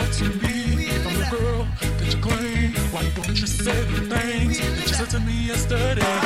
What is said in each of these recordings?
to me. I'm the girl that you claim. Why don't you say the things that you said to me yesterday?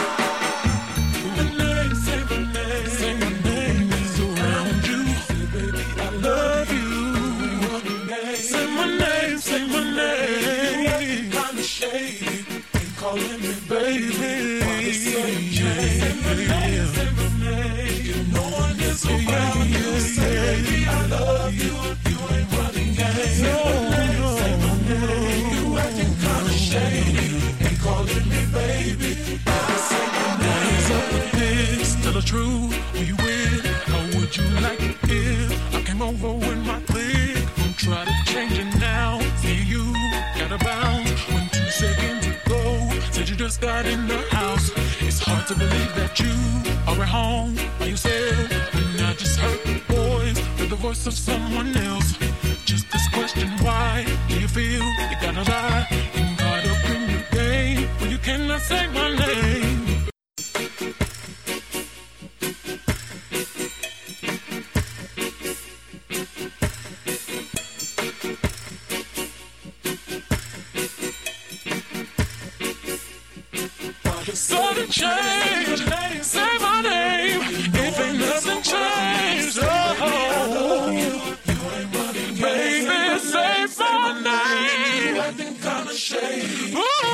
Say my name, say my name is around you. Say, baby, I love you. Say my name, say my name. You ain't kind of shady, ain't calling me baby. Say my name, say my name. If no one is around you, say baby, I love you. You ain't running game. Say my name. You acting kind of shady, ain't calling me baby. Say my name. Is up with this? Tell the truth. Who you with? How would you like it if I came over with my clique? Don't try to change it now. See you gotta bounce when 2 seconds ago said you just got in the house. It's hard to believe that you are at home by yourself. And I just heard the voice with the voice of someone else. Just this question, why do you feel you gotta lie and caught up in your game when you cannot say my name? Sudden change, say my name. If ain't nothing changed, oh, baby, say my name. You acting kinda shady.